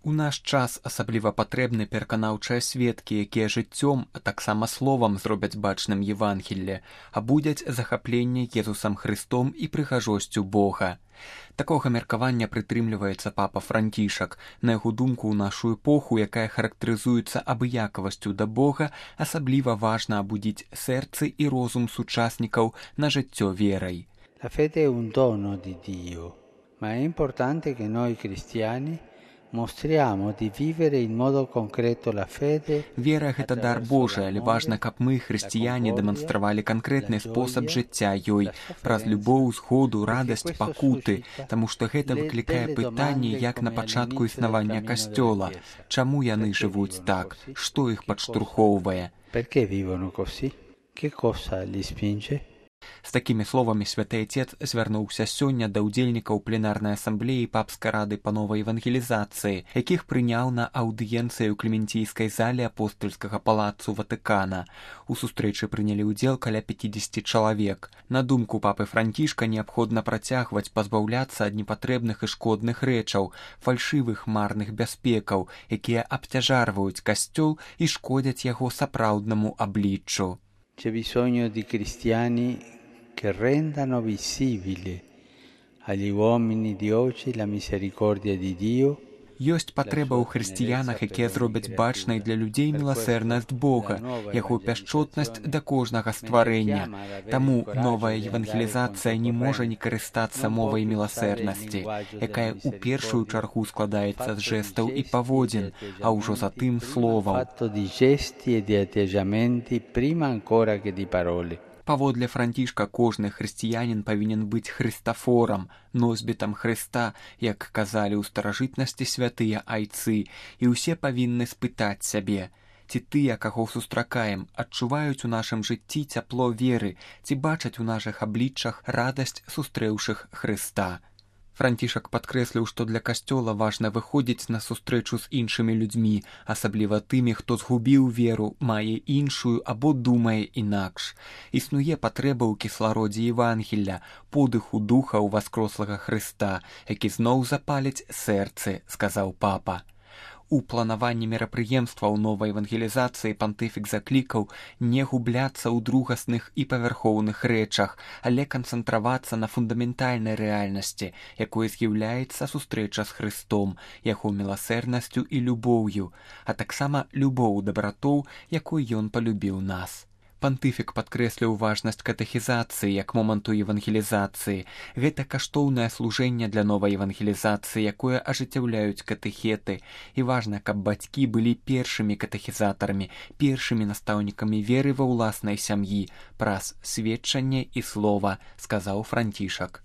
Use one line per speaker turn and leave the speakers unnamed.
У наш час асабліва патрэбны пераканаўчыя сведкі, якія жыццём, а таксама словам зробяць бачным Евангелле, а будзяць захапленне Езусам Христом і прыгажосцю Бога. Такога меркавання прытрымліваецца папа Францішак. На яго думку, у нашу эпоху, якая характарызуецца абыякавасцю да Бога, асабліва важна абудзіць сэрцы і розум сучаснікаў на жыццё верай.
La fede è un dono di Dio, ma è importante che noi cristiani mostriamo di vivere in modo concreto la fede.
Вера – гэта дар Божий, але важна, каб мы, хрысціяне, дэманстравалі канкрэтны спосаб жыцця ёй, праз любоў, згоду, радасць, пакуты, таму што гэта выклікае пытанне, як на пачатку існавання Касцёла. Чаму яны жывуць так? Што іх падштурхоўвае?
Perché vivono così? Che cosa li spinge?
З такімі словамі святы Отец звярнуўся сёння да ўдзельнікаў пленарнай асамблеі папскай рады па новай евангелізацыі, якіх прыняў на аўдыенцыі ў клементійскай зале апостальскага палацу Ватыкана. У сустрэчы прынялі ўдзел каля 50 чалавек. На думку папы Францішка, неабходна працягваць пазбаўляцца ад непатрэбных і шкодных рэчаў, фальшывых марных бяспекаў, якія абцяжарваюць Касцёл і шкодзяць яго сапраўднаму абліччу.
C'è bisogno di cristiani che rendano visibile agli uomini di oggi la misericordia di Dio.
Ёсць патрэба ў хрысціянах, якія зробяць бачнай для людзей міласэрнасць Бога, яго пяшчотнасць да кожнага стварэння. Таму новая евангелізацыя не можа не карыстацца мовай міласэрнасці, якая ў першую чаргу складаецца з жэстаў і паводзін, а ўжо затым словаў. Паводле Францішка, кожны хрысціянін павінен быць хрыстафорам, носьбітам Хрыста, як казалі ў старажытнасці святыя айцы, і ўсе павінны спытаць сябе, ці тыя, каго сустракаем, адчуваюць у нашым жыцці цяпло веры, ці бачаць у нашых абліччах радасць сустрэўшых Хрыста. Францішак падкрэсліў, што для Касцёла важна выходзіць на сустрэчу з іншымі людзьмі, асабліва тымі, хто згубіў веру, мае іншую або думае інакш. Існуе патрэба ў кіслародзе Евангелля, подыху духа ў васкрослага Хрыста, які зноў запаліць сэрцы, сказаў папа. У планаванні мерапрыемстваў новай евангелізацыі пантыфік заклікаў не губляцца ў другасных і павярхоўных рэчах, але канцэнтравацца на фундаментальнай рэальнасці, якой з'яўляецца сустрэча з Хрыстом, яго міласэрнасцю і любоўю, а таксама любоў дабратоў, якой ён палюбіў нас. Пантыфік падкрэсліў важнасць катэхізацыі як моманту евангелізацыі. Гэта каштоўнае служэнне для новай евангелізацыі, якое ажыццяўляюць катэхеты. І важна, каб бацькі былі першымі катэхізатарамі, першымі настаўнікамі веры ва ўласнай сям'і, праз сведчанне і слова, сказаў Францішак.